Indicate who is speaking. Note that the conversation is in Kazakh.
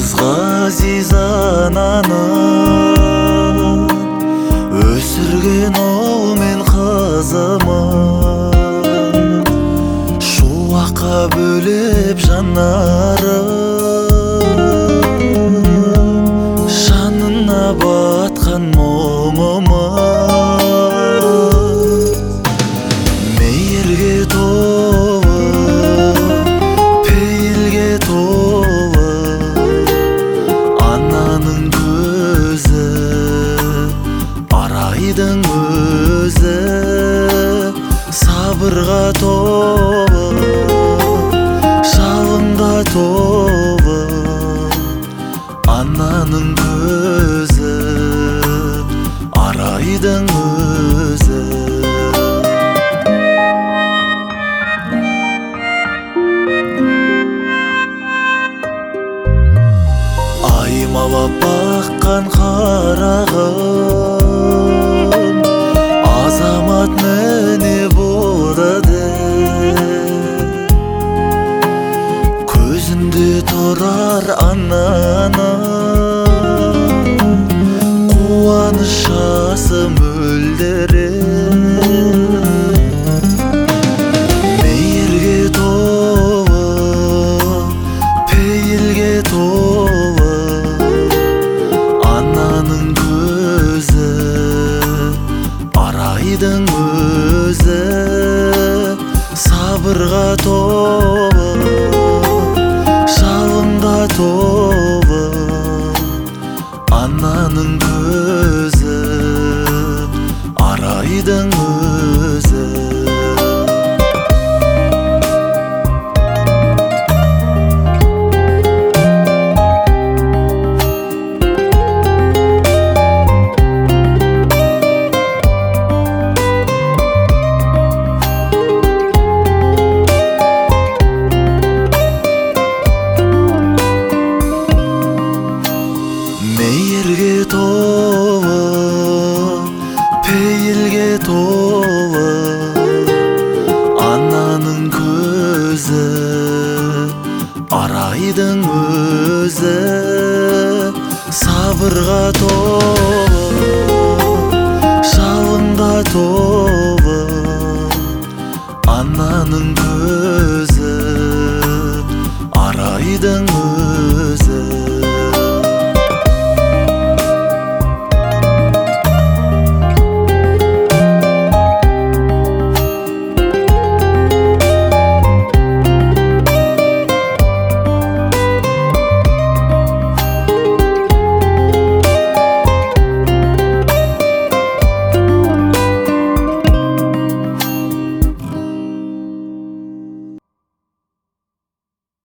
Speaker 1: ғазиз ананың өсірген ұл мен қызымын шуаққа бөлеп жанарын жанына батқан мұңымын мейірге толы пейілге толы ананың көзі арайдың өзі сабырға толы жалынға толы ананың көзі арайдың өзі аймалап баққан қарағым азамат міне болды көзінде тұрар ананың қуаныш жасы мөлдіреп мейірге толы пейілге толы ананың көзі арайдың өзі сабырға толы жалынға толы ананың көзі арайдың өзі мейірге толы пейілге толы ананың көзі арайдың өзі сабырға толы жалынға толы ананың көзі